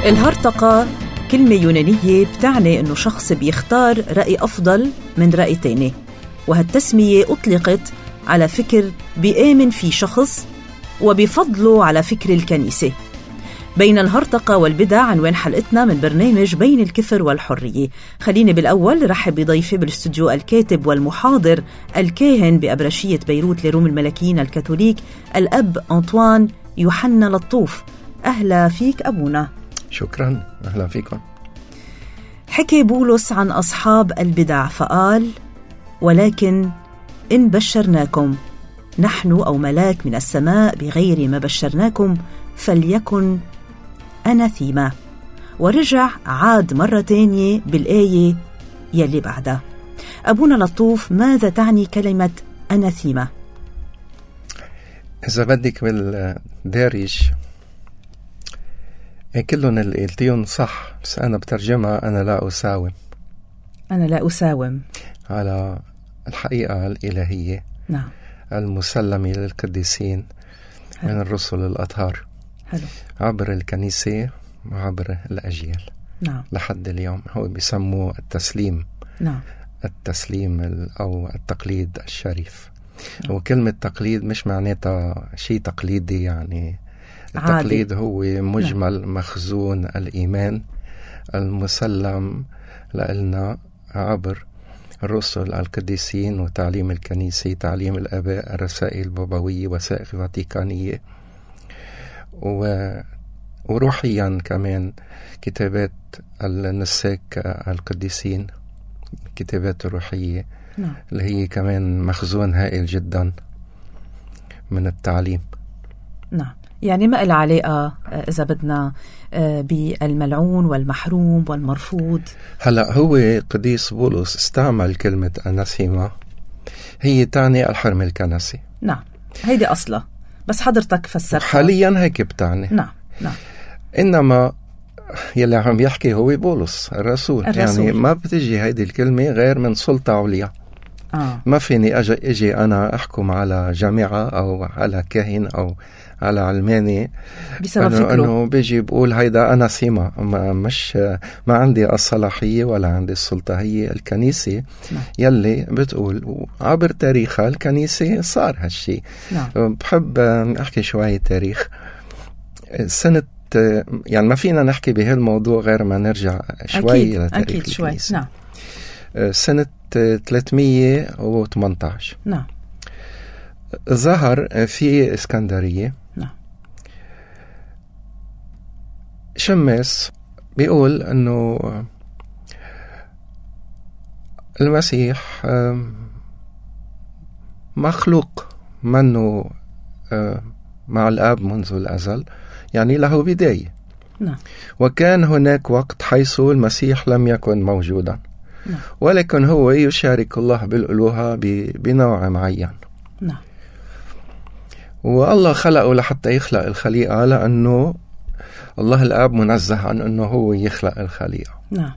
الهرطقة كلمة يونانية بتعني إنه شخص بيختار رأي أفضل من رأي تاني، وهالتسمية أطلقت على فكر بيآمن فيه شخص وبفضله على فكر الكنيسة. بين الهرطقة والبدع عنوان حلقتنا من برنامج بين الكفر والحرية. خليني بالأول رحب بضيفي بالاستوديو الكاتب والمحاضر الكاهن بأبرشية بيروت لروم الملكيين الكاثوليك الأب أنطوان يوحنا لطوف. أهلا فيك أبونا. شكرا، أهلا فيكم. حكي بولس عن أصحاب البدع فقال: ولكن إن بشرناكم نحن أو ملاك من السماء بغير ما بشرناكم فليكن أناثيما. ورجع عاد مرة تانية بالآية يلي بعدها. أبونا لطوف، ماذا تعني كلمة أناثيما؟ إذا بدك بالدارج كلهم اللي قلتيهم صح، بس أنا بترجمها أنا لا أساوم. أنا لا أساوم على الحقيقة الإلهية، نعم، المسلمة للقديسين من الرسل الأطهار، حلو، عبر الكنيسة وعبر الأجيال، نعم، لحد اليوم. هو بيسموه التسليم، نعم، التسليم أو التقليد الشريف. نعم. وكلمة تقليد مش معناتها شيء تقليدي، يعني التقليد هو مجمل مخزون الإيمان المسلم لنا عبر الرسل القديسين وتعليم الكنيسة، تعليم الآباء، الرسائل البابوية، وثائق فاتيكانية، وروحيا كمان كتابات النساك القديسين، كتابات الروحية، نعم، اللي هي كمان مخزون هائل جدا من التعليم. نعم، يعني ما إلها علاقة إذا بدنا بالملعون والمحروم والمرفوض. هلأ هو قديس بولس استعمل كلمة أناثيما، هي تعني الحرم الكنسي. نعم، هيدي أصلا، بس حضرتك فسرتها حاليا هيك بتعني. نعم، نعم. إنما يلي عم يحكي هو بولس الرسول. يعني ما بتجي هيدي الكلمة غير من سلطة عليا. ما فيني أجي أنا أحكم على جامعة أو على كاهن أو على علماني بسبب فكره، أنه بيجي بقول هيدا أنا سيما. ما عندي الصلاحية ولا عندي السلطة. هي الكنيسة يلي بتقول عبر تاريخها الكنيسة صار هالشي. بحب أحكي شوية تاريخ. سنة يعني ما فينا نحكي بهالموضوع غير ما نرجع شوي لتاريخ الكنيسة. نعم. سنة 318 نعم، ظهر في إسكندرية شماس بيقول أنه المسيح مخلوق منه مع الآب منذ الأزل، يعني له بداية. وكان هناك وقت حيث المسيح لم يكن موجودا، ولكن هو يشارك الله بالألوهة بنوع معين. والله خلقه لحتى يخلق الخليقة، لأنه الله الآب منزه عن أنه هو يخلق الخليقة،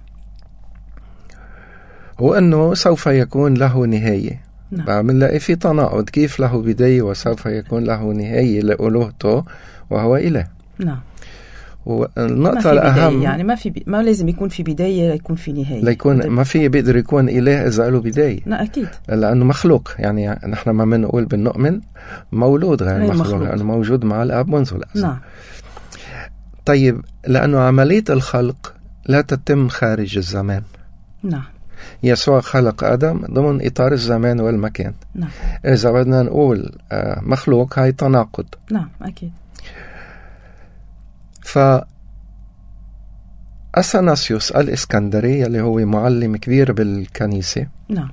وأنه سوف يكون له نهاية. بنلاقي في تناقض، كيف له بداية وسوف يكون له نهاية لألوهته وهو إله. والنقطة الأهم يعني ما لازم يكون في بداية ليكون في نهاية. ليكون ما في بيقدر يكون إله إذا له بداية. أكيد، لأنه مخلوق. يعني نحن ما بنقول بنؤمن مولود غير مخلوق، لأنه موجود مع الآب منذ الأزل. طيب، لأنه عملية الخلق لا تتم خارج الزمان. يسوع خلق آدم ضمن إطار الزمان والمكان. إذا بدنا نقول مخلوق، هاي تناقض. أكيد. أثناسيوس الإسكندري اللي هو معلم كبير بالكنيسة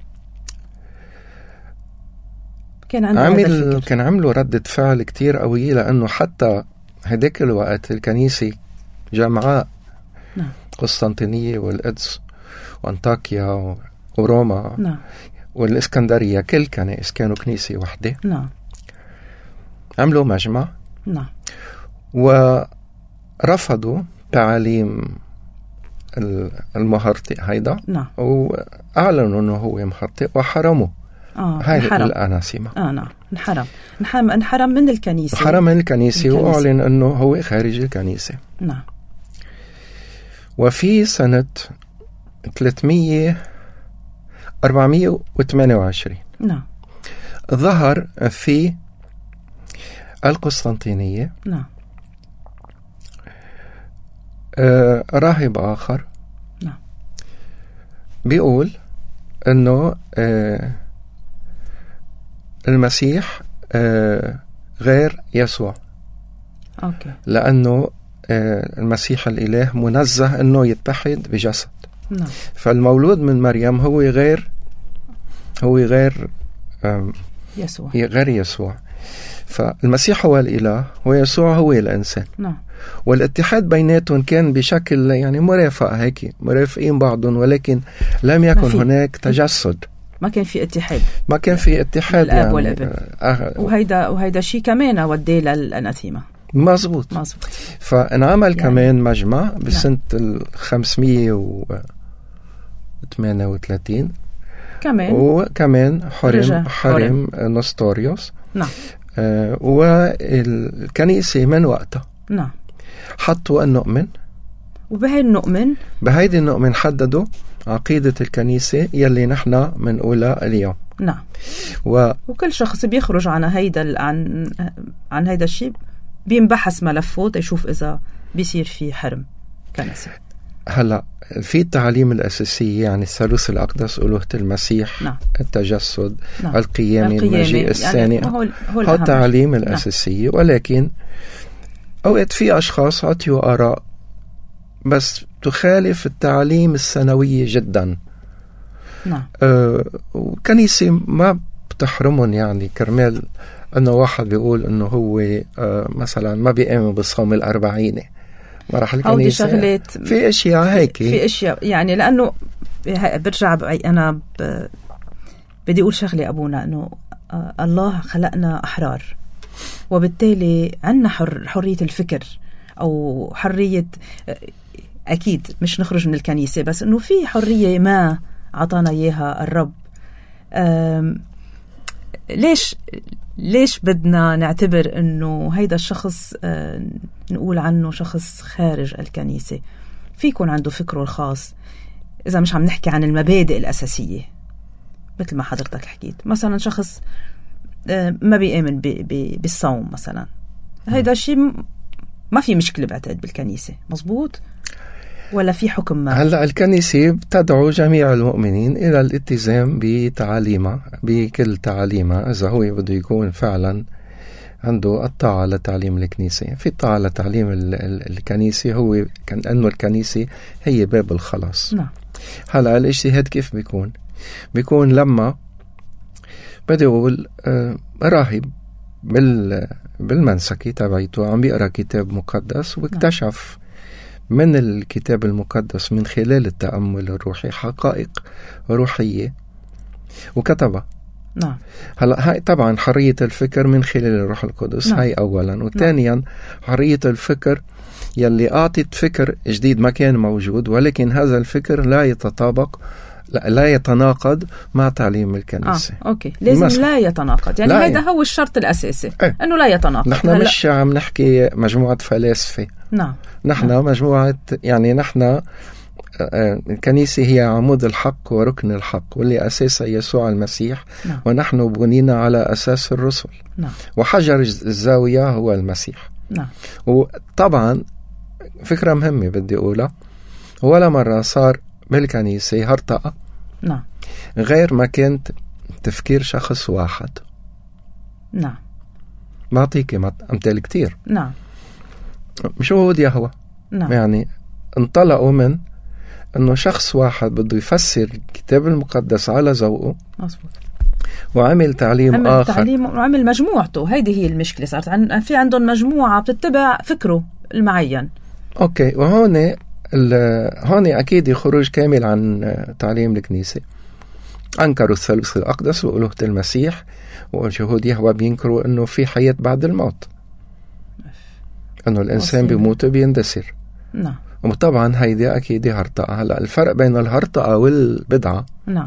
كان عملوا ردة فعل كتير قوية، لأنه حتى هداك الوقت الكنيسة جامعاء قسطنطينية والقدس وأنطاكيا وروما والإسكندرية كل كانوا كنيسة واحدة. عملوا مجمع ورفضوا تعاليم المهرطق هيدا، وأعلنوا أنه هو مهرطق وحرموا هاي الأناسيما. نعم، انحرم من الكنيسة، حرم من الكنيسة وأعلن أنه هو خارج الكنيسة. وفي سنة 428 نعم ظهر في القسطنطينية نعم راهب آخر نعم بيقول أنه المسيح غير يسوع. أوكي. لأنه المسيح الإله منزه أنه يتحد بجسد. نعم. فالمولود من مريم هو غير يسوع. غير يسوع. فالمسيح هو الإله ويسوع هو الإنسان. نعم. والاتحاد بيناتهم كان بشكل يعني مرافق، هيك مرافقين بعضهم، ولكن لم يكن هناك تجسد. ما كان في اتحاد. ما كان في اتحاد الأب يعني والابن. وهيدا شيء كمان وديه للأناثيمة. مزبوط. فانعمل كمان مجمع بسنة 538 كمان، وكمان حرم نستوريوس. نعم. والكنيسة من وقتها نعم حطوا النؤمن، بهيدي النؤمن حددوا عقيدة الكنيسة يلي نحن منقولها اليوم. نعم. وكل شخص بيخرج عن هيدا الشيء بينبحث ملفه يشوف إذا بيصير في حرم كنسي. هلا في التعاليم الأساسية، يعني الثالوث الأقدس، ألوهة المسيح، نعم. التجسد، نعم. القيامة، المجيء الثاني، يعني هو التعاليم الأساسية. نعم. ولكن أوقات في أشخاص عطيوا آراء بس تخالف التعاليم السنوية جدا. نعم. وكنيسة ما بتحرمهم، يعني كرمال أنه واحد بيقول أنه هو مثلا ما بيؤمن بالصوم الأربعيني، ما راح الكنيسة شغلات في أشياء هيك، في أشياء يعني. لأنه برجع أنا بدي أقول شغلة أبونا، أنه الله خلقنا أحرار، وبالتالي عنا حرية الفكر أو حرية، أكيد مش نخرج من الكنيسة، بس أنه في حرية ما عطانا إياها الرب. ليش بدنا نعتبر أنه هيدا الشخص نقول عنه شخص خارج الكنيسة؟ في يكون عنده فكره الخاص، إذا مش عم نحكي عن المبادئ الأساسية مثل ما حضرتك حكيت. مثلا شخص ما بيؤمن بالصوم مثلا، هيدا الشيء ما في مشكلة بعتقد بالكنيسة، مزبوط؟ ولا في حكم ما؟ هلأ الكنيسة بتدعو جميع المؤمنين إلى الالتزام بتعاليمها، بكل تعاليمها، إذا هو بده يكون فعلا عنده الطاعة لتعليم الكنيسة. في الطاعة لتعليم الكنيسة هو أنه الكنيسة هي باب الخلاص. نعم. هلأ الاجتهاد كيف بيكون لما بدي أقول راهب بالمنسكي تبعيته عم بيقرأ كتاب مقدس، واكتشف من الكتاب المقدس من خلال التأمل الروحي حقائق روحية وكتبها. نعم. هلا هاي طبعا حرية الفكر من خلال الروح القدس. نعم. هاي أولا. وثانيا نعم. حرية الفكر يلي أعطت فكر جديد ما كان موجود، ولكن هذا الفكر لا يتناقض مع تعليم الكنيسة. أوكي. لازم لا يتناقض، يعني هذا هو الشرط الأساسي. أنه لا يتناقض. نحن مش عم نحكي مجموعة فلاسفة. نعم. نحن مجموعة، يعني نحن الكنيسة هي عمود الحق وركن الحق، واللي أساسها يسوع المسيح. نعم. ونحن بنينا على أساس الرسل. نعم. وحجر الزاوية هو المسيح. نعم. وطبعا فكرة مهمة بدي أقولها، ولا مرة صار بالكنيسة هرطقة. نعم. غير ما كانت تفكير شخص واحد. نعم. بعطيك أمثال كتير. نعم. مش هو يهوى. نعم. يعني انطلقوا من أنه شخص واحد بده يفسر الكتاب المقدس على ذوقه. مظبوط. وعمل تعليم آخر. وعمل مجموعته. هيدي هي المشكلة، صارت في عندهم مجموعة بتتبع فكره المعين. أوكي. وهون هون أكيد خروج كامل عن تعليم الكنيسة. أنكروا الثالوث الأقدس وألوهة المسيح، والشهود يهوى بينكروا أنه في حياة بعد الموت، أنه الإنسان بيموت وبيندسر. نعم. وطبعا هيدي أكيد هرطقة. هلأ الفرق بين الهرطقة والبدعة. نعم.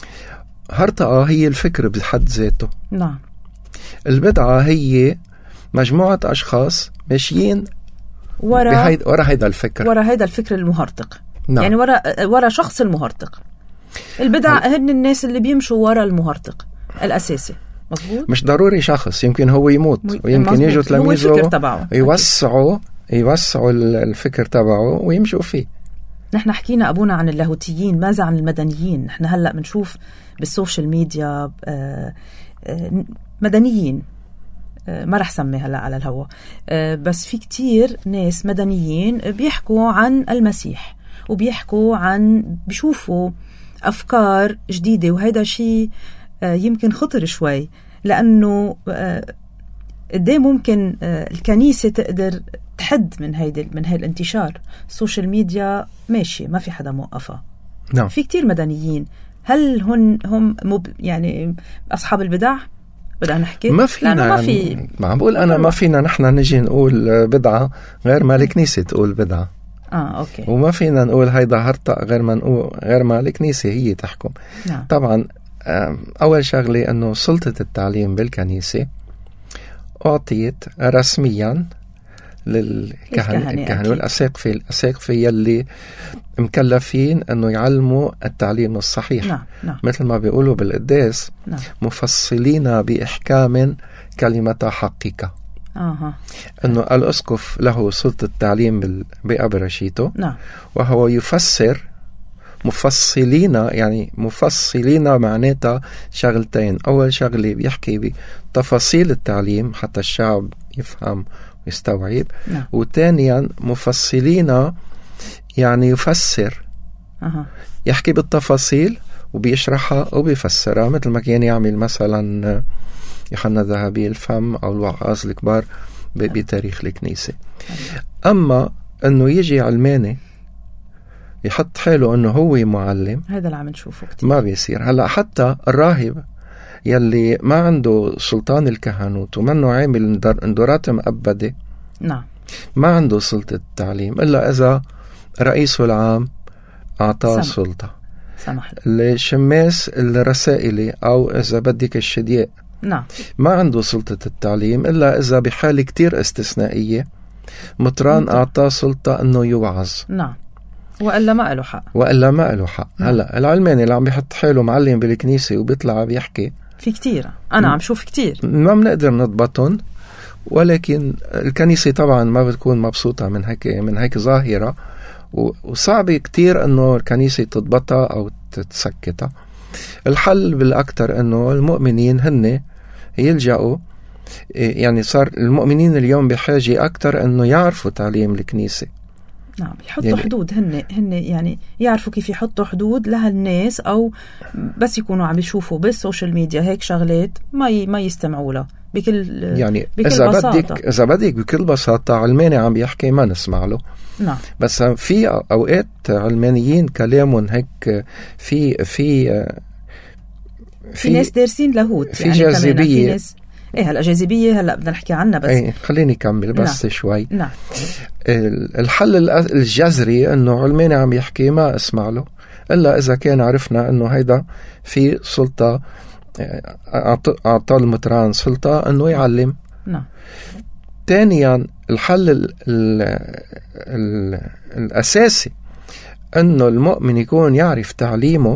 هرطقة هي الفكر بحد ذاته. نعم. البدعة هي مجموعة أشخاص ماشيين ورا هيدا الفكر، ورا هيدا الفكر المهرطق. نعم. يعني ورا شخص المهرطق. البدع هن الناس اللي بيمشوا ورا المهرطق الأساسي. مظبوط. مش ضروري شخص، يمكن هو يموت ويمكن يجوا تلاميذه يوسعوا الفكر تبعه ويمشوا فيه. نحن حكينا أبونا عن اللاهوتيين، ماذا عن المدنيين؟ نحن هلأ بنشوف بالسوشيال ميديا مدنيين، ما رح سمي هلأ على الهوا، بس في كتير ناس مدنيين بيحكوا عن المسيح بيشوفوا أفكار جديدة، وهذا شيء يمكن خطر شوي، لأنه قديه ممكن الكنيسة تقدر تحد من هاي الانتشار. السوشيال ميديا ماشي، ما في حدا موقفها. نعم. في كتير مدنيين، هل هم يعني أصحاب البدع؟ بدنا نحكي ما فينا، ما بقول أنا ما فينا نحن نجي نقول بدعة غير ما الكنيسة تقول بدعة. أوكي. وما فينا نقول هيدا هرطق غير ما الكنيسة هي تحكم. نعم. طبعا أول شغلة أنه سلطة التعليم بالكنيسة أعطيت رسميا للكهنة والأساقفة يلي مكلفين أنه يعلموا التعليم الصحيح. نعم. نعم. مثل ما بيقولوا بالقداس. نعم. مفصلين بإحكام كلمة حقيقة. أنه الأسقف له سلطة التعليم بأبرشيته. نعم. وهو يفسر مفصلين معناتها شغلتين. أول شغلة بيحكي بتفاصيل التعليم حتى الشعب يفهم ويستوعب. نعم. وثانيا مفصلين يعني يفسر. يحكي بالتفاصيل وبيشرحها وبيفسرها، مثل ما كان يعمل مثلا يوحنا ذهبي الفم أو الوعاظ الكبار بتاريخ الكنيسة. أما أنه يجي علماني يحط حاله أنه هو معلم، هذا اللي عم نشوفه كتير، ما بيصير. هلأ حتى الراهب يلي ما عنده سلطان الكهنوت ومنه عامل اندورات مؤبدة، نعم، ما عنده سلطة التعليم إلا إذا رئيسه العام أعطاه سلطة. سمح. الشماس الرسائلي أو إذا بدك الشدياء، نعم، ما عنده سلطة التعليم إلا إذا بحالة كتير استثنائية مطران أعطاه سلطة أنه يوعظ. نعم، وإلا ما له حق. هلأ العلماني اللي عم بيحط حاله معلم بالكنيسة وبيطلع بيحكي في كتير، أنا عم شوف كتير ما بنقدر نضبطهم، ولكن الكنيسة طبعا ما بتكون مبسوطة من هيك ظاهرة، وصعب كتير أنه الكنيسة تضبطها أو تسكتها. الحل بالأكثر أنه المؤمنين هن يلجأوا، يعني صار المؤمنين اليوم بحاجة أكتر أنه يعرفوا تعليم الكنيسة. نعم، يحطوا يعني حدود، هن يعني يعرفوا كيف يحطوا حدود لهالناس، أو بس يكونوا عم يشوفوا بالسوشيال ميديا هيك شغلات ما يستمعوا لها بكل بساطة. إذا بدك بكل بساطة علماني عم يحكي ما نسمع له. نعم. بس في أوقات علمانيين كلامهم هيك في ناس دارسين لاهوت، في يعني جاذبية. في ناس هلا جاذبية، هلا بدنا نحكي عنها بس خليني أكمل بس. نعم. شوي. نعم. الحل الجذري أنه علماني عم يحكي ما أسمع له إلا إذا كان عرفنا أنه هيدا في سلطة، أعطى المطران سلطة أنه يعلم. نعم. ثانيا الحل الأساسي أنه المؤمن يكون يعرف تعليمه،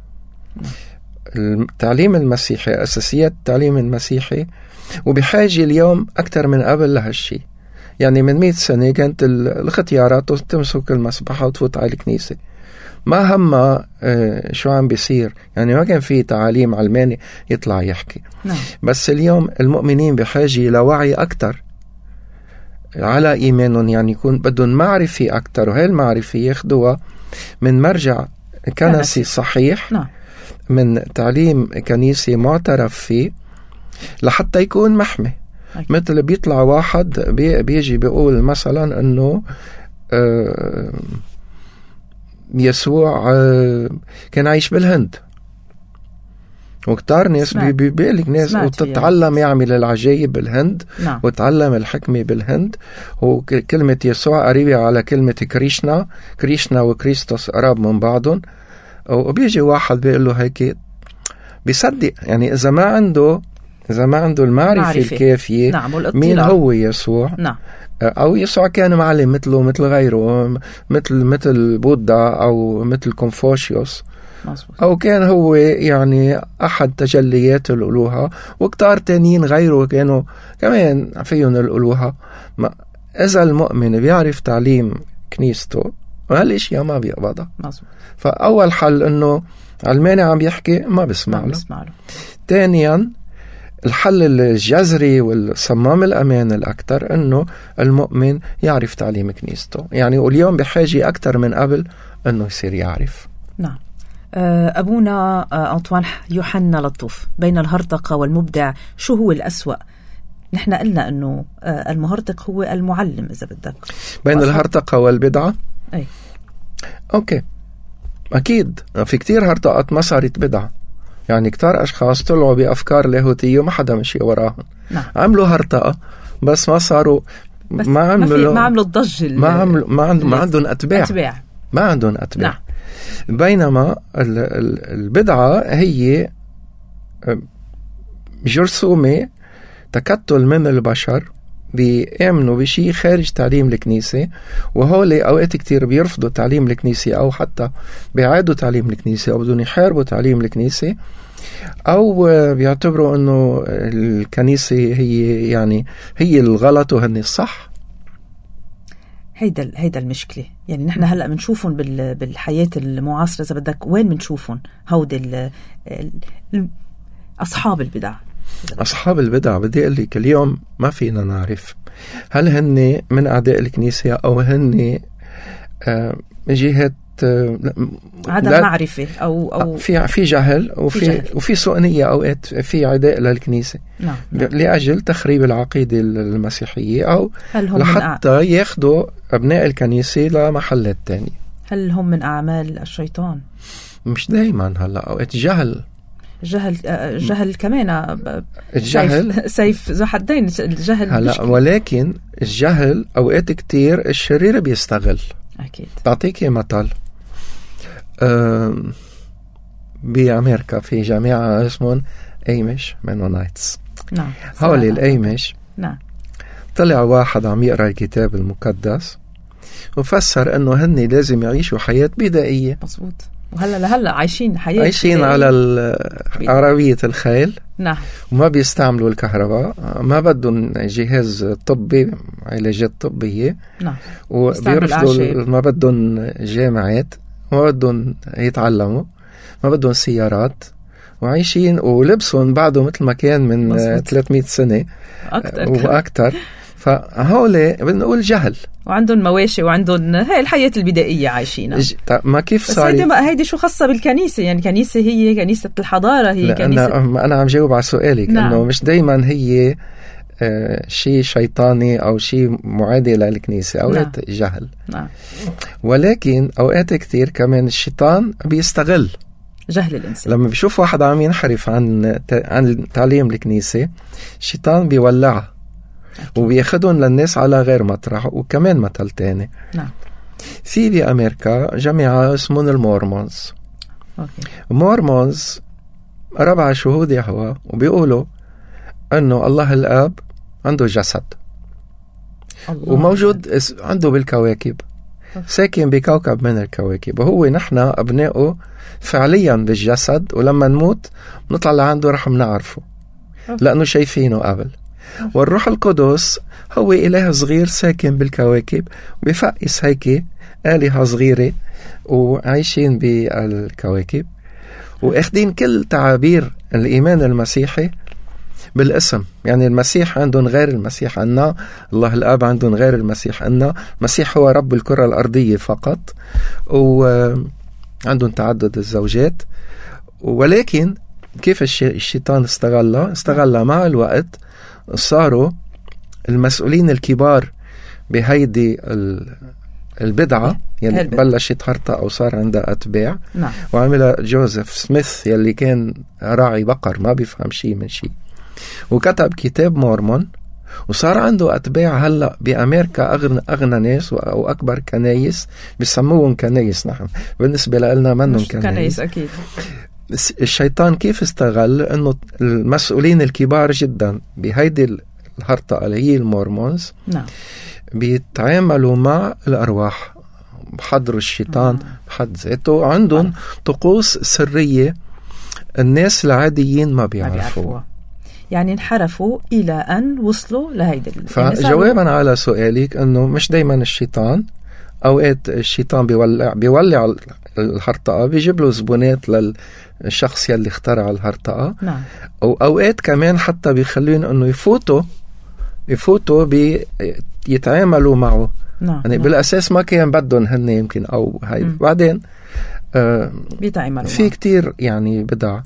التعليم المسيحي، أساسيات التعليم المسيحي، وبحاجة اليوم أكثر من قبل لهالشي. يعني من 100 سنة كانت الختيارات تمسك المسبحة وتفوت على الكنيسة، ما هم شو عم بيصير، يعني ما كان في تعاليم علماني يطلع يحكي. نعم. بس اليوم المؤمنين بحاجة لوعي أكتر على إيمانهم، يعني يكون بدهم معرفة أكتر، وهي المعرفة ياخدوها من مرجع كنسي صحيح. نعم. من تعليم كنيسي معترف فيه لحتى يكون محمي. مثل بيطلع واحد بيجي بيقول مثلا أنه يسوع كان عايش بالهند، وكتار ناس بيقلك ناس وتتعلم يعمل العجائب بالهند. نعم. وتعلم الحكمة بالهند، وكلمة يسوع قريبة على كلمة كريشنا وكريستوس قراب من بعضهم، وبيجي واحد بيقول له هيك بيصدق. يعني إذا ما عنده إذا ما عنده المعرفة الكافية نعم. مين هو يسوع. نعم. أو يسوع كان معلم مثله مثل غيره، مثل بوذا أو مثل كونفوشيوس، أو كان هو يعني أحد تجليات الألوهة، وكتار تانيين غيره كانوا كمان فيهم الألوهة. إذا المؤمن بيعرف تعليم كنيسته هالاشياء ما بيقبضها. فأول حل إنه علماني عم يحكي ما بسمع له. ثانيا الحل الجذري والصمام الأمان الأكثر إنه المؤمن يعرف تعليم كنيسته، يعني واليوم بحاجة أكثر من قبل إنه يصير يعرف. نعم. أبونا أنطوان يوحنا لطوف، بين الهرطقة والمبدع شو هو الأسوأ؟ نحن قلنا إنه المهرطق هو المعلم إذا بدك. بين الهرطقة والبدعة؟ أي. أوكي، أكيد في كتير هرطقات ما صارت بدعة، يعني كتار أشخاص طلعوا بأفكار لاهوتية وما حدا مشي وراهم. نعم. عملوا هرطقة بس ما صاروا، ما عملوا الضجة، ما عندهم أتباع. ما عندهم أتباع. نعم. بينما البدعة هي جرثومة تكتل من البشر بيأمنوا بشيء خارج تعليم الكنيسة، وهولي أوقات كتير بيرفضوا تعليم الكنيسة أو حتى بيعادوا تعليم الكنيسة أو بدون يحاربوا تعليم الكنيسة، أو بيعتبروا أنه الكنيسة هي الغلط وهن الصح. هيدا المشكلة. يعني نحن هلأ بنشوفهم بالحياة المعاصرة إذا بدك، وين بنشوفهم هودي أصحاب البدع. أصحاب البدع بدي أقول لك اليوم ما فينا نعرف هل هن من أعداء الكنيسة أو هن من جهة عدم معرفة أو في جهل وفي سوء نية، أوقات في عداء للكنيسة. نعم. لأجل تخريب العقيدة المسيحية، أو لحتى ياخدوا أبناء الكنيسة لمحلات تانية. هل هم من أعمال الشيطان؟ مش دايما، هلا أوقات جهل كمان. الجهل سيف ذو حدين. الجهل هلا، ولكن الجهل أوقات كتير الشرير بيستغل. أكيد. بعطيكي مثل. بأمريكا في جامعة اسمهم أيمش مينونايتس. نعم. هولي الأيمش. نعم. طلع واحد عم يقرأ الكتاب المقدس وفسر أنه هن لازم يعيشوا حياة بدائية. مظبوط. وهلا عايشين على عربية الخيل. نعم. وما بيستعملوا الكهرباء، ما بدهم جهاز طبي، علاجات طبية. نعم. وبيرفضوا، ما بدهم جامعات، ما بدهم يتعلموا، ما بدهم سيارات، وعايشين ولبسهم بعده مثل ما كان من 300 سنة وأكثر. فهولي بنقول جهل، وعندهم مواشي وعندهم هاي الحياة البدائية عايشينها. ما كيف صار؟ بس هيدي شو خاصة بالكنيسة؟ يعني الكنيسة هي كنيسة الحضارة، هي كنيسة. أنا عم جاوب على سؤالك. نعم. إنه مش دايما هي شيء شيطاني أو شيء معادي للكنيسة، أوقات. نعم. جهل. نعم. ولكن أوقات كتير كمان الشيطان بيستغل جهل الإنسان. لما بيشوف واحد عم ينحرف عن تعليم الكنيسة، الشيطان بيولعه وبياخدهم للناس على غير مطرح. وكمان مثل تاني. نعم. في بأمريكا جماعة اسمهم المورمونز. المورمونز 4 شهود يهوه، وبيقولوا أنه الله الآب عنده جسد وموجود عنده بالكواكب، ساكن بكوكب من الكواكب، وهو نحن أبنائه فعليا بالجسد، ولما نموت نطلع لعنده رح منعرفه لأنه شايفينه قبل. والروح القدس هو إله صغير ساكن بالكواكب، بفقس هيك آلهة صغيرة وعايشين بالكواكب، وأخدين كل تعابير الإيمان المسيحي بالاسم. يعني المسيح عندهم غير المسيح عنا، الله الآب عندهم غير المسيح عنا. المسيح هو رب الكرة الأرضية فقط، وعندهم تعدد الزوجات. ولكن كيف الشيطان استغلها مع الوقت، صاروا المسؤولين الكبار بهيدي البدعة يلي بلشت هرطة أو صار عندها أتباع. نعم. وعملها جوزيف سميث يلي كان راعي بقر ما بيفهم شيء من شيء، وكتب كتاب مورمون، وصار عنده أتباع. هلأ بأمريكا أغنى ناس أو أكبر كنايس بيسموهم كنايس. نحن بالنسبة لنا منهم كنايس أكيد. الشيطان كيف استغل انه المسؤولين الكبار جدا بهيدي الهرطقة اللي هي المورمونز نعم بيتعاملوا مع الأرواح، بحضروا الشيطان بحد ذاته، عندهم طقوس سرية الناس العاديين ما بيعرفوا. يعني انحرفوا إلى أن وصلوا لهيدا. فجوابا على سؤالك أنه مش دايما الشيطان، أوقات الشيطان بيولع الهرطقة، بيجيب له زبونات للشخص يلي اخترع الهرطقة. نعم. وأوقات كمان حتى بيخلين أنه يفوتوا يتعاملوا معه. نعم. يعني بالأساس ما كان بدهم هن يمكن أو هاي بعدين بيتعاملوا في كتير يعني بدع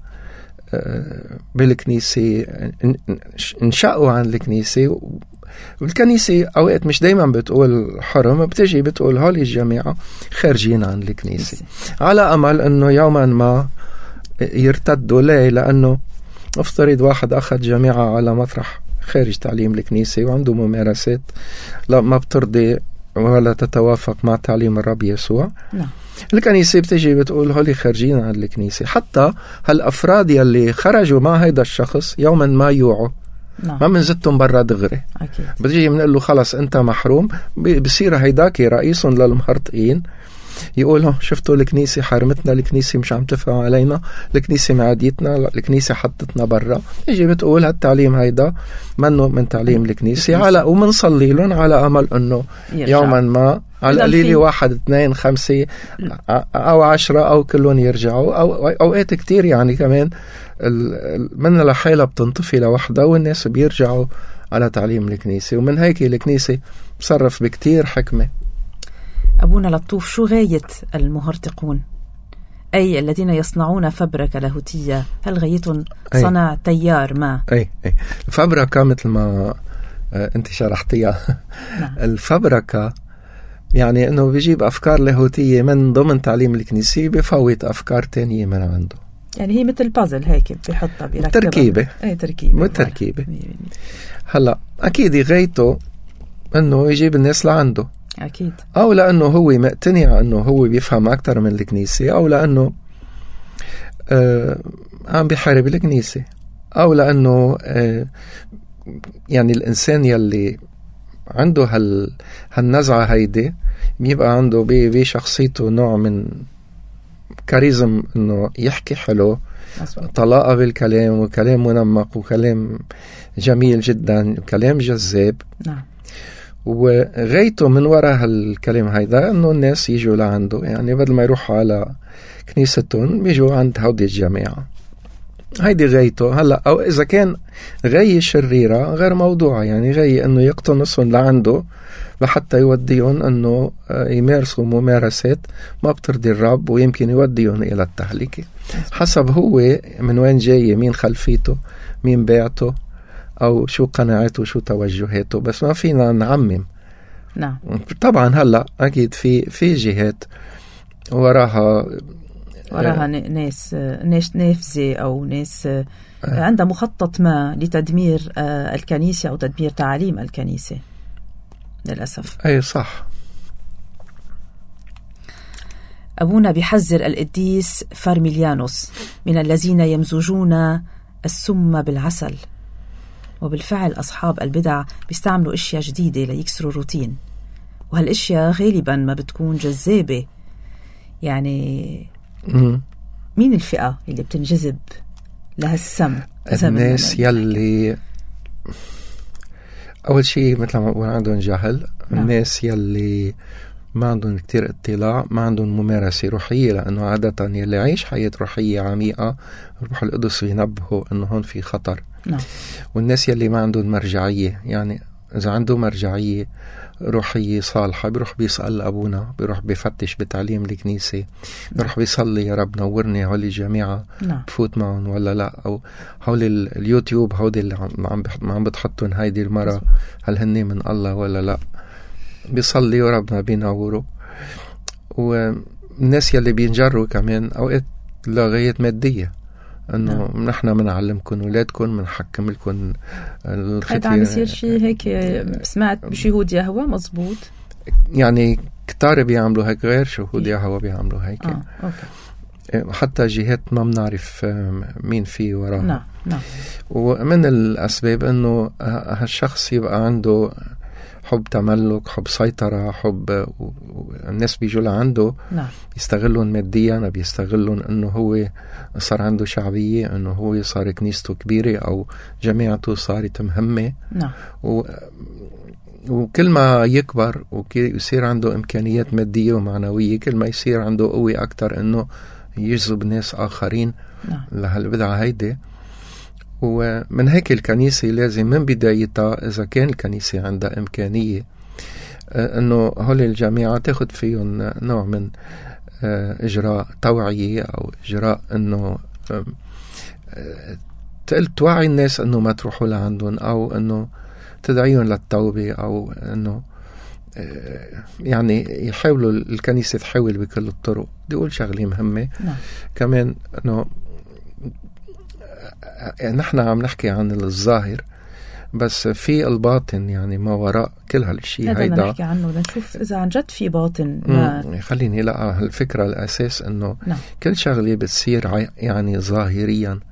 بالكنيسة انشأوا عن الكنيسة، والكنيسة أوقات مش دايما بتقول حرم، بتجي بتقول هولي الجماعة خارجين عن الكنيسة على أمل أنه يوما ما يرتدوا. ليه؟ لأنه افترض واحد أخذ جماعة على مطرح خارج تعليم الكنيسة وعنده ممارسات لا ما بترضي ولا تتوافق مع تعليم الرب يسوع. نعم. الكنيسة بتجي بتقول هولي خارجين عن الكنيسة. حتى هالأفراد يلي خرجوا مع هيدا الشخص يوما ما يوعوا. نعم. ما منزتهم برا دغري. أكيد. بتجي بنقول له خلص أنت محروم. بصير هيداكي رئيس للمهرطقين يقول شفتوا الكنيسة حرمتنا، الكنيسة مش عم تفهم علينا، الكنيسة معاديتنا، الكنيسة حطتنا برا. يجي بتقول هالتعليم هيدا منه من تعليم الكنيسة على ومنصلي لهم على أمل أنه يوما ما على القليل 1 2 5 أو 10 أو كلهم يرجعوا. أو أوقات كتير يعني كمان من لحالة بتنطفي لوحدها والناس بيرجعوا على تعليم الكنيسة. ومن هيك الكنيسة بتصرف بكتير حكمة. أبونا لطوف، شو غاية المهرطقون؟ أي الذين يصنعون فبركة لاهوتية، هل غايتهم صنع تيار ما؟ أي الفبركة مثل ما أنت شرحتيها. نعم. الفبركة يعني أنه بيجيب أفكار لاهوتية من ضمن تعليم الكنيسة بيفوت أفكار تانية من عنده. يعني هي مثل بازل هيك بيحطها بيركبها. تركيبة. أي تركيبة. تركيبة. هلا أكيد غايته أنه يجيب الناس لعنده. أكيد. أو لأنه هو مقتنع أنه هو بيفهم أكتر من الكنيسة، أو لأنه عم بيحارب الكنيسة، أو لأنه يعني الإنسان يلي عنده هالنزعة هيدي بيبقى عنده بشخصيته نوع من كاريزم أنه يحكي حلو، طلاقة بالكلام وكلام منمق وكلام جميل جدا وكلام جذاب. نعم. وغايته من وراء هالكلام هيدا انه الناس يجوا لعنده، يعني بدل ما يروحوا على كنيستهم بيجوا عند هودي الجماعة. هيدي غايته. هلا او اذا كان غاية شريرة غير موضوعة، يعني غاية انه يقتنصهم لعنده لحتى يوديهم انه يمارسوا ممارسات ما بترضي الرب ويمكن يوديهم الى التهلكة، حسب هو من وين جاي، مين خلفيته، مين بيعته، أو شو قناعاته وشو توجهاته. بس ما فينا نعمم. نعم. طبعا هلأ أكيد في جهات وراها ناس نافذة أو ناس عندها مخطط ما لتدمير الكنيسة أو تدمير تعاليم الكنيسة للأسف. أي صح. أبونا بيحذر القديس فارميليانوس من الذين يمزجون السم بالعسل، وبالفعل أصحاب البدع بيستعملوا أشياء جديدة ليكسروا الروتين، وهالأشياء غالبا ما بتكون جذابة. يعني مين الفئة اللي بتنجذب لهالسم؟ الناس يلي أول شيء مثل ما قلنا عندهم جهل. نعم. الناس يلي ما عندهم كتير اطلاع، ما عندهم ممارسة روحية، لأنه عادة يلي عايش حياة روحية عميقة الروح القدس بينبهوا أنه هون في خطر. نعم. والناس يلي ما عندهم مرجعية، يعني إذا عنده مرجعية روحية صالحة بيروح بيسأل أبونا، بيروح بيفتش بتعليم الكنيسة، بيروح بيصلي يا رب نورني هولي الجماعة بفوت معهم ولا لا، أو هولي اليوتيوب هودي اللي عم بتحطون هيدي المرة هل هني من الله ولا لا، بيصلي وربنا بينوره. والناس يلي بينجروا كمان أوقات لغاية مادية، انه نحن بنعلمكم اولادكم، بنحكم لكم الختية. هذا عم يصير شيء هيك سمعت بشهود يهوه مزبوط؟ يعني كتار بيعملوا هيك، غير شهود يهوه بيعملوا هيك. أوكي. حتى جهات ما بنعرف مين فيه وراها. نعم نعم. ومن الأسباب أنه هالشخص يبقى عنده حب تملك، حب سيطرة، حب الناس بيجوا لعنده نعم. يستغلون ماديا، بيستغلون أنه هو صار عنده شعبية، أنه هو صار كنيسته كبيرة أو جماعته صارت مهمة. نعم. وكل ما يكبر ويصير عنده إمكانيات مادية ومعنوية، كل ما يصير عنده قوة أكتر أنه يجذب ناس آخرين نعم. لهالبدعة هيدي. ومن هيك الكنيسة لازم من بدايتها، إذا كان الكنيسة عندها إمكانية أنه هول الجماعة تاخد فيهم نوع من إجراء توعية أو إجراء أنه توعي الناس أنه ما تروحوا لعندهم، أو أنه تدعيهم للتوبة، أو أنه يعني يحاولوا الكنيسة تحاول بكل الطرق. بدي أقول شغلة مهمة كمان، أنه نحن عم نحكي عن الظاهر، بس في الباطن، يعني ما وراء كل هالشيء هيدا نحكي عنه لنشوف إذا عن جد في باطن. خليني لقى هالفكرة الأساس أنه كل شغلة بتصير يعني ظاهريا.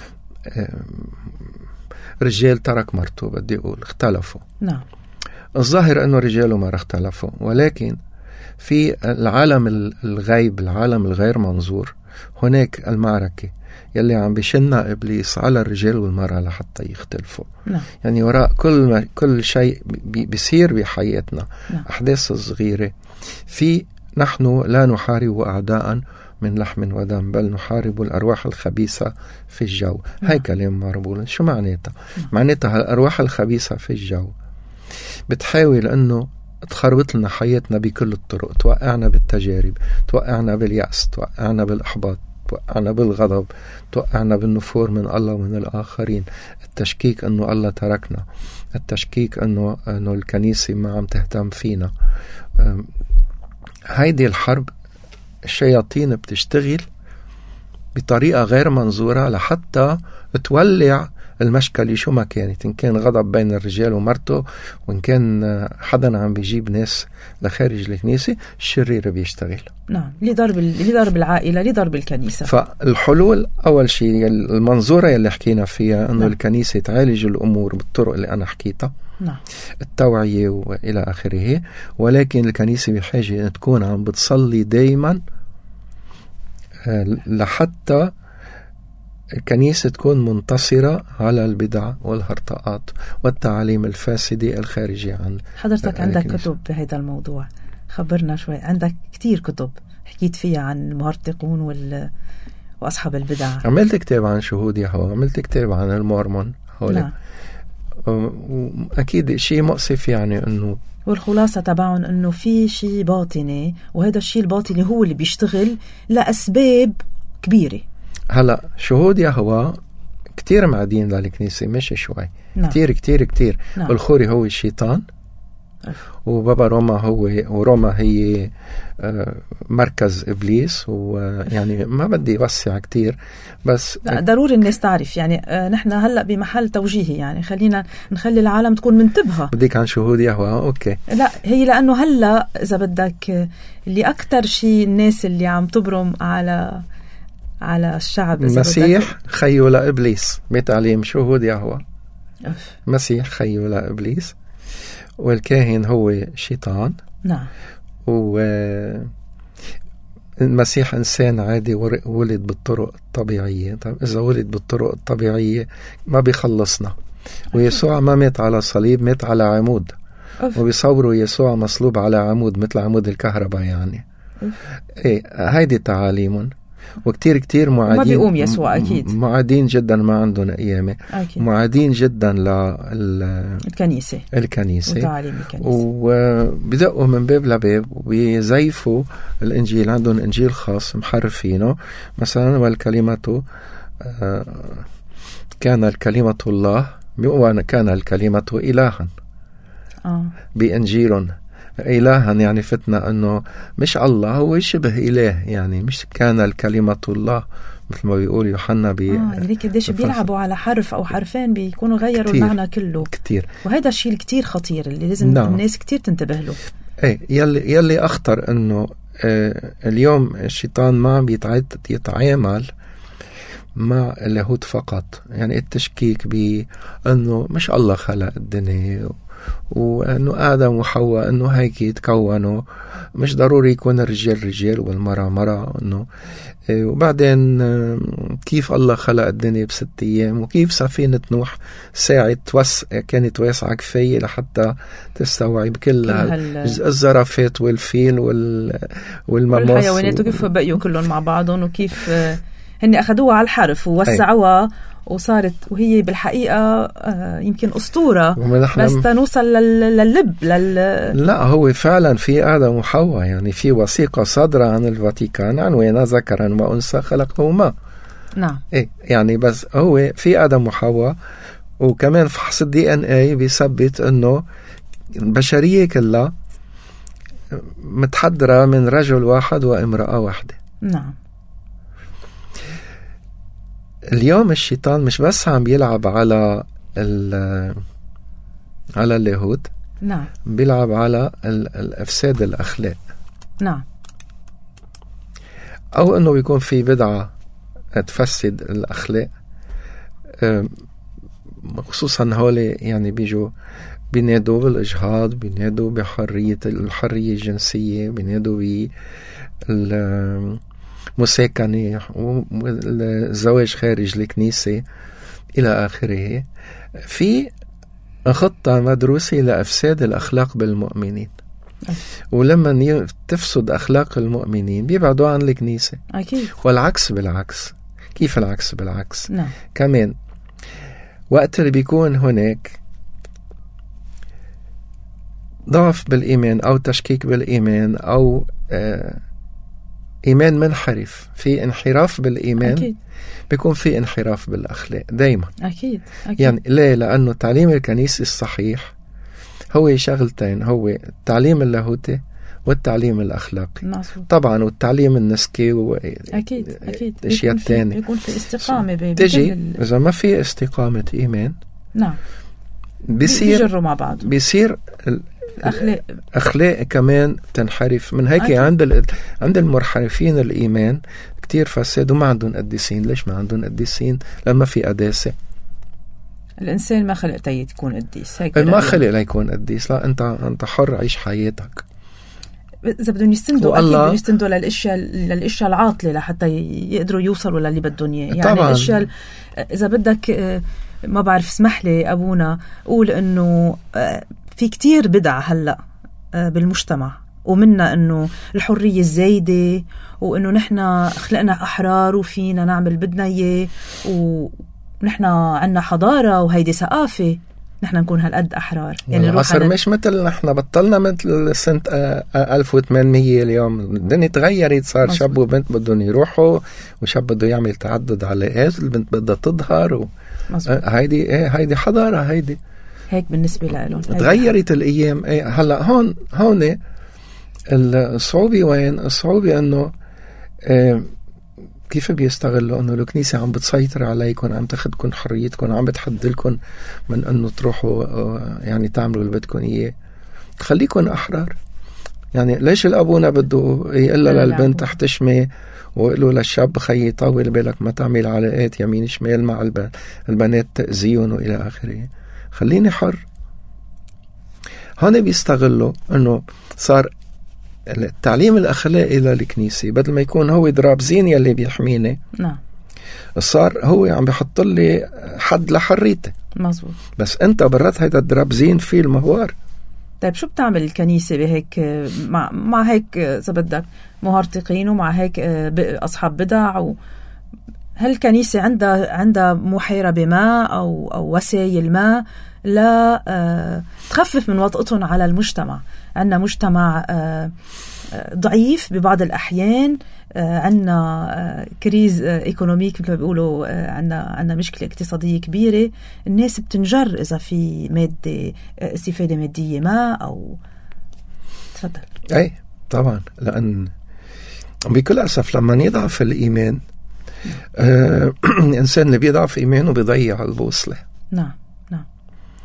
رجال ترك مرته، بدي أقول اختلفوا. نعم. الظاهر أنه رجاله ما اختلفوا، ولكن في العالم الغيب، العالم الغير منظور، هناك المعركة يلي عم بيشنها إبليس على الرجال والمرأة لحتى يختلفوا. نعم. يعني وراء كل شيء بيصير بحياتنا، أحداث صغيرة، في نحن لا نحارب أعداء من لحم ودم، بل نحارب الأرواح الخبيثة في الجو. هاي كلام مربولة. شو معناتها؟ معناتها الأرواح الخبيثة في الجو بتحاول أنه تخربط لنا حياتنا بكل الطرق، توقعنا بالتجارب، توقعنا باليأس، توقعنا بالإحباط، توقعنا بالغضب، توقعنا بالنفور من الله ومن الآخرين، التشكيك أنه الله تركنا، التشكيك أنه الكنيسة ما عم تهتم فينا. هيدي الحرب الشياطين بتشتغل بطريقة غير منظورة لحتى تولع المشكلة شو ما كانت، إن كان غضب بين الرجال ومرته، وإن كان حدا عم بيجيب ناس لخارج الكنيسة، الشرير بيشتغل. نعم. لضرب العائلة، لضرب الكنيسة. فالحلول أول شيء المنظورة اللي حكينا فيها أنه الكنيسة تعالج الأمور بالطرق اللي أنا حكيتها. نعم. التوعية وإلى آخره، ولكن الكنيسة بحاجة أن تكون عم بتصلي دايما لحتى الكنيسة تكون منتصرة على البدع والهرطقات والتعاليم الفاسدة الخارجية عن حضرتك عندك كتب بهذا الموضوع، خبرنا شوي. عندك كتير كتب حكيت فيها عن المهرطقون وأصحاب البدع. عملت كتاب عن شهود يهوه، عملت كتاب عن المورمون. نعم. أكيد شيء مؤسف، يعني أنه والخلاصة تبعهم أنه في شيء باطني، وهذا الشيء الباطني هو اللي بيشتغل لأسباب كبيرة. هلا شهود يهوه كتير معدين للكنيسة، مش شوي. نعم. كتير كتير كتير. نعم. الخوري هو الشيطان، وبابا روما وروما هي مركز إبليس. ويعني ما بدي أوسع كتير، بس ضروري الناس تعرف. يعني نحن هلأ بمحل توجيهي، يعني خلينا نخلي العالم تكون منتبهة. بديك عن شهود يهوه. أوكي. لا، هي لأنه هلأ إذا بدك اللي أكتر شيء الناس اللي عم تبرم على الشعب، المسيح خيو لإبليس بتعليم شهود يهوه. مسيح خيو لإبليس، والكاهن هو شيطان. نعم. والمسيح إنسان عادي ولد بالطرق الطبيعية. طب إذا ولد بالطرق الطبيعية ما بيخلصنا. ويسوع ما مات على صليب، مات على عمود. وبيصوروا يسوع مصلوب على عمود مثل عمود الكهرباء. يعني إيه هيدي تعاليم. وكتير كتير معادين، ما بيقوم يسوع أكيد، معادين جدا، ما عندهم قيامة، معادين جدا للكنيسة وتعاليم الكنيسة، وبدقوا من باب لباب وبيزيفوا الإنجيل. عندهم إنجيل خاص محرفينه، مثلا والكلمة كان الكلمة الله، وكان الكلمة إلها. بإنجيل إلها يعني فتنا أنه مش الله، هو شبه إله، يعني مش كان الكلمة الله مثل ما بيقول يوحنا. يعني قديش بيلعبوا على حرف أو حرفين بيكونوا غيروا المعنى كله كتير. وهذا الشيء الكتير خطير اللي لازم الناس كتير تنتبه له. يلي أخطر أنه اليوم الشيطان ما عم يتعامل مع اللاهوت فقط، يعني التشكيك بأنه مش الله خلق الدنيا وأنه آدم وحواء أنه هيك يتكونوا، مش ضروري يكون الرجال رجال والمرأة مرأة، أنه وبعدين كيف الله خلق الدنيا ب6 أيام، وكيف سفينة نوح ساعة كانت واسعة كفاية لحتى تستوعب كل الزرافات والفيل والماموس والحيوانات، وكيف بقيوا كلهم مع بعضهم، وكيف هن أخذوها على الحرف ووسعوها وصارت، وهي بالحقيقة يمكن أسطورة، بس تنوصل لللب لا، هو فعلا في آدم وحواء، يعني في وثيقة صادرة عن الفاتيكان عنوانها ذكرا وأنثى خلقهما. نعم. يعني بس هو في آدم وحواء، وكمان فحص DNA بيثبت أنه البشرية كلها متحضرة من رجل واحد وامرأة واحدة. نعم. اليوم الشيطان مش بس عم بيلعب على اللاهوت، نعم، بيلعب على الأفساد الأخلاق. نعم. أو أنه بيكون في بدعة تفسد الأخلاق، خصوصا هولي يعني بيجوا بينادوا بالإجهاض، بينادوا بحرية الحرية الجنسية، بينادوا بالمساكنة والزواج خارج الكنيسة إلى آخره. في خطة مدروسة لأفساد الأخلاق بالمؤمنين، ولما تفسد أخلاق المؤمنين بيبعدوا عن الكنيسة. أكيد. والعكس بالعكس. كيف العكس بالعكس؟ نعم. كمان وقت اللي بيكون هناك ضعف بالإيمان أو تشكيك بالإيمان أو إيمان منحرف، في انحراف بالإيمان. أكيد. بيكون في انحراف بالأخلاق دايما. أكيد. أكيد. يعني ليه؟ لأنه تعليم الكنيسة الصحيح هو شغلتين، هو التعليم اللاهوتي والتعليم الأخلاقي. مصر. طبعا والتعليم النسكي أكيد الأشياء الثانية يكون في استقامة تجي إذا ما في استقامة إيمان. نعم. بيصير مع بعض، بيصير أخلاق كمان تنحرف. من هيك عند المنحرفين الإيمان كتير فساد وما عندهم قديسين. ليش ما عندهم قديسين؟ لما في قداسة. الإنسان ما خلق تكون قديس، ما خلق ليكون قديس. لا، أنت حر، عيش حياتك. إذا بدهم يستندوا أكيد بدهم يستندوا للأشياء العاطلة لحتى يقدروا يوصلوا للي بدهم إياه. يعني طبعاً. الأشياء إذا بدك ما بعرف، اسمح لي أبونا أقول إنه في كتير بدع هلأ بالمجتمع، ومنا إنه الحرية الزايدة، وإنه نحن خلقنا أحرار وفينا نعمل بدنا إياه، ونحن عنا حضارة وهيدي ثقافة، نحن نكون هالقد أحرار. يعني العصر مش مثل نحن بطلنا مثل سنة 1800. اليوم الدنيا تغيرت، صار شاب وبنت بدهم يروحوا، وشاب بده يعمل تعدد علاقات، البنت بدها تظهر هيدي حضارة. هيدي هيك بالنسبة لهم تغيرت الأيام. هلأ هون الصعوبة وين؟ الصعوبة أنه كيف بيستغلوا أنه الكنيسة عم بتسيطر عليكم، عم تاخدكم حريتكم، عم بتحدلكم من أنه تروحوا يعني تعملوا اللي بدكم إياه. خليكم أحرار. يعني ليش الأبونا بده يقول للبنت احتشمي، ويقولوا للشاب خيي طول بالك ما تعمل علاقات يمين شمال مع البنات تأذيهم وإلى آخره؟ خليني حر. هون بيستغلوا أنه صار التعليم الأخلاقي للكنيسة بدل ما يكون هو ضراب زين يلي بيحميني، نعم، صار هو عم بيحط لي حد لحريتي. مزبوط. بس أنت برات هيدا الضراب زين فيه المهوار. طيب شو بتعمل الكنيسة بهيك مع هيك إذا بدك مهرطقين، ومع هيك أصحاب بدع هل الكنيسة عندها محاربة ما أو وسائل ما لا تخفف من وطأتهم على المجتمع؟ عندنا مجتمع ضعيف ببعض الأحيان، عندنا كريز ايكونوميك مثل ما بيقولوا، عندنا مشكلة اقتصادية كبيرة. الناس بتنجر إذا في مادة استفادة مادية ما أو تفضل. أي طبعا، لأن بكل أسف لما يضعف الإيمان الإنسان اللي بيضعف إيمانه بيضيع البوصلة. نعم.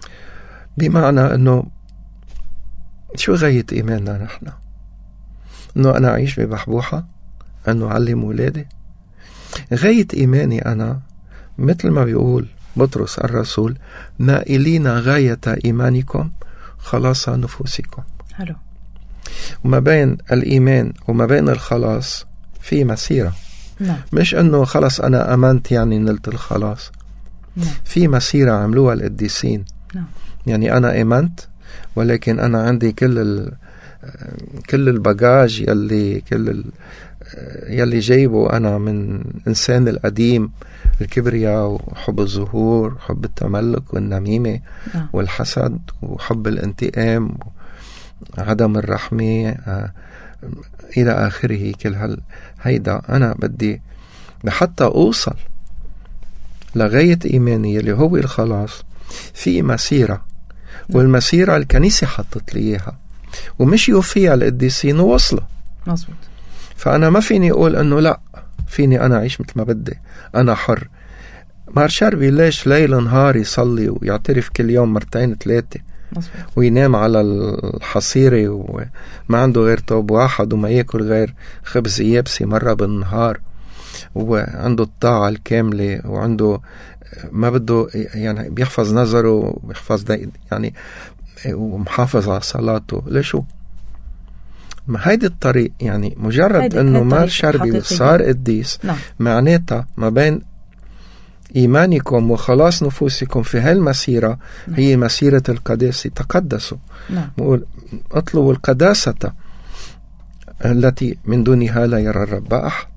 بمعنى أنه شو غاية إيماننا نحن؟ أنه أنا أعيش ببحبوحة، أنه أعلم أولادي. غاية إيماني أنا مثل ما بيقول بطرس الرسول: نائلين غاية إيمانكم خلاص نفوسكم. حلو. وما بين الإيمان وما بين الخلاص في مسيرة. نعم. مش أنه خلص أنا أمنت يعني نلت الخلاص. نعم. في مسيرة عملوها القديسين. نعم. يعني أنا آمنت، ولكن أنا عندي كل الباجاج يلي جايبه أنا من إنسان القديم، الكبرياء وحب الظهور وحب التملك والنميمة والحسد وحب الانتقام وعدم الرحمة إلى آخره. كل هيدا أنا بدي حتى أوصل لغاية إيماني اللي هو الخلاص. في مسيرة، والمسيرة الكنيسة حطت لي إياها ومشيوا فيها القديسين ووصلوا. مظبوط. فأنا ما فيني أقول أنه لا، فيني أنا أعيش مثل ما بدي، أنا حر. مار شربي ليش ليل نهار يصلي ويعترف كل يوم 2-3 وينام على الحصيرة وما عنده غير طوب واحد وما يأكل غير خبز يابسي مرة بالنهار، وعنده الطاعة الكاملة، وعنده ما بده يعني بيحفظ نظره وبيحفظ يعني ومحافظ على صلاته. ليشو؟ ما هيدي الطريق. يعني مجرد انه مار شربي صار قديس، معناتها ما بين إيمانكم وخلاص نفوسكم في هالمسيرة هي مسيرة القداسة. تقدسوا. اطلبوا القداسة التي من دونها لا يرى الرب أحد.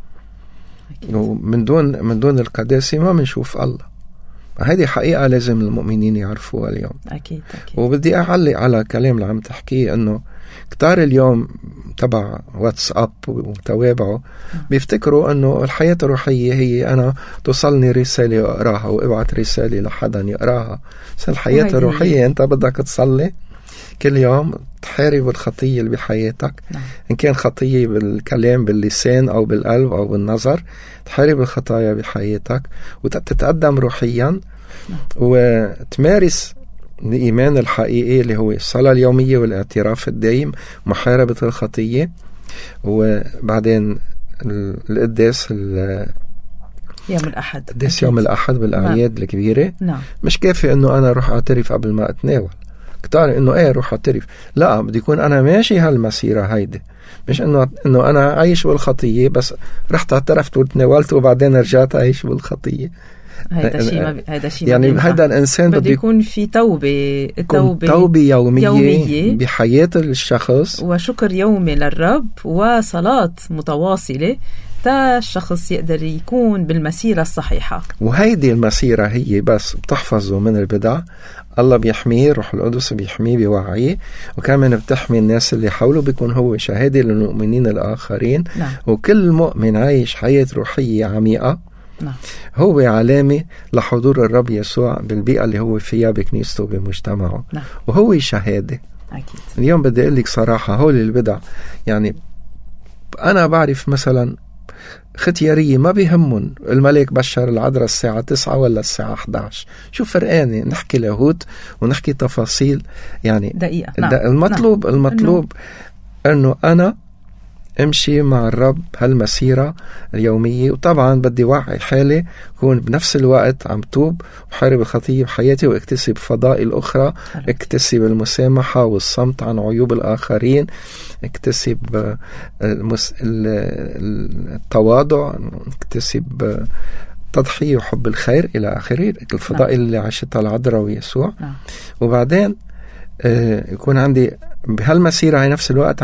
ومن دون القداسة ما منشوف الله. هذه حقيقة لازم المؤمنين يعرفوها اليوم. أكيد. وبدي أعلق على كلام اللي عم تحكيه، أنه كتار اليوم تبع واتساب وتوابعه بيفتكروا أنه الحياة الروحية هي أنا توصلني رسالة وأقراها وابعت رسالة لحدا يقراها. بس الحياة الروحية أنت بدك تصلي كل يوم، تحارب الخطية اللي بحياتك. إن كان خطية بالكلام باللسان أو بالقلب أو بالنظر، تحارب الخطايا بحياتك وتتقدم روحيا وتمارس الإيمان الحقيقي اللي هو الصلاة اليومية والاعتراف الدائم، محاربة الخطية. وبعدين القداس يوم الأحد بالأعياد الكبيرة. مش كافي أنه أنا روح أعترف قبل ما أتناول. كتار انه روح اعترف، لا، بدي يكون انا ماشي هالمسيره هيدي، مش انه انا عايش بالخطيه بس رحت اعترفت وتناولت وبعدين رجعت عايش بالخطيه. هيدا شيء يعني هيدا الانسان بده يكون في توبه يوميه بحياه الشخص، وشكر يومي للرب وصلاه متواصله تا الشخص يقدر يكون بالمسيره الصحيحه. وهيدي المسيره هي بس بتحفظه من البدع، الله بيحميه، روح القدس بيحميه بيوعيه، وكمان بتحمي الناس اللي حوله، بيكون هو شهادة للمؤمنين الآخرين. وكل مؤمن عايش حياة روحية عميقة هو علامة لحضور الرب يسوع بالبيئة اللي هو فيها بكنيسته بمجتمعه. وهو شهادة. أكيد. اليوم بدي أقول لك صراحة، هول البدع يعني أنا بعرف مثلا ختيارية ما بيهمن الملك بشر العذراء الساعة 9 ولا الساعة 11، شو فرقاني نحكي لاهوت ونحكي تفاصيل يعني دقيقة. المطلوب أنه أنا امشي مع الرب هالمسيرة اليومية. وطبعا بدي وعي حالي كون بنفس الوقت عم توب وحارب الخطية بحياتي واكتسب فضائل أخرى، اكتسب المسامحة والصمت عن عيوب الآخرين، اكتسب التواضع، اكتسب تضحية وحب الخير إلى آخره، الفضائل اللي عاشتها العذراء ويسوع. وبعدين يكون عندي بهالمسيرة هي نفس الوقت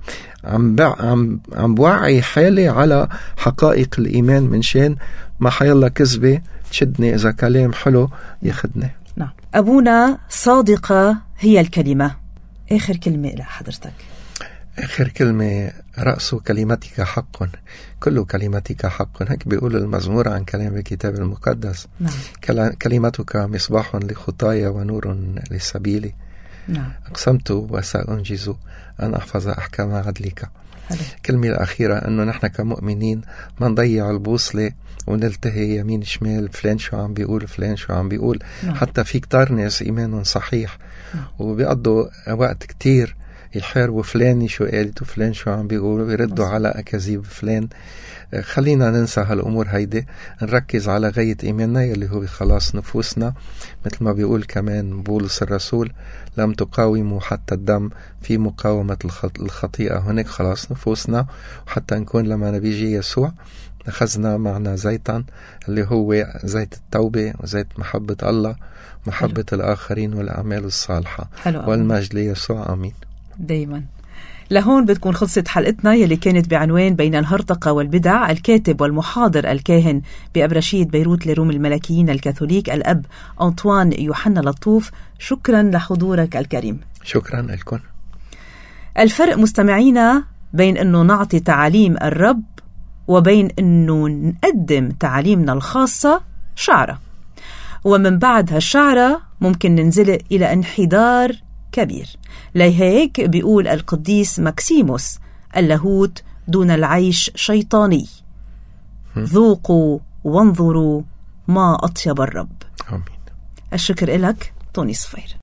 عم بوعي حالي على حقائق الإيمان، من شان ما حيالله كذبة تشدني إذا كلام حلو ياخدني. نعم. أبونا، صادقة هي الكلمة. آخر كلمة لحضرتك. آخر كلمة: رأس كلمتك حق، كل كلمتك حق. هيك بيقول المزمور عن كلام الكتاب المقدس. كلمتك مصباح لخطايا ونور لسبيلي. أقسمت وسأنجز أن أحفظ أحكام عدلك. الكلمة الأخيرة أنه نحن كمؤمنين ما نضيع البوصلة ونلتهي يمين شمال، فلان شو عم بيقول، فلان شو عم بيقول. حتى في كتار ناس إيمانهم صحيح وبيقضوا وقت كتير يحاربوا فلان شو قالت وفلان شو عم بيقولوا، يردوا على أكاذيب فلان. خلينا ننسى هالأمور هيدي، نركز على غاية إيماننا اللي هو خلاص نفوسنا. مثل ما بيقول كمان بولس الرسول: لم تقاوموا حتى الدم في مقاومة الخطيئة. هناك خلاص نفوسنا، وحتى نكون لما بيجي يسوع أخذنا معنا زيتا اللي هو زيت التوبة وزيت محبة الله، محبة الآخرين والأعمال الصالحة. والمجد ليسوع، آمين. دايما. لهون بتكون خلصت حلقتنا يلي كانت بعنوان بين الهرطقة والبدع. الكاتب والمحاضر الكاهن بأبرشية بيروت لروم الملكيين الكاثوليك الأب أنطوان يوحنا لطوف، شكرا لحضورك الكريم. شكرا لكم. الفرق مستمعينا بين أنه نعطي تعاليم الرب وبين أنه نقدم تعاليمنا الخاصة شعرة، ومن بعد هالشعرة ممكن ننزل إلى انحدار كبير. لهيك بيقول القديس ماكسيموس: اللاهوت دون العيش شيطاني. ذوقوا وانظروا ما أطيب الرب. آمين. الشكر إلك طوني صفير.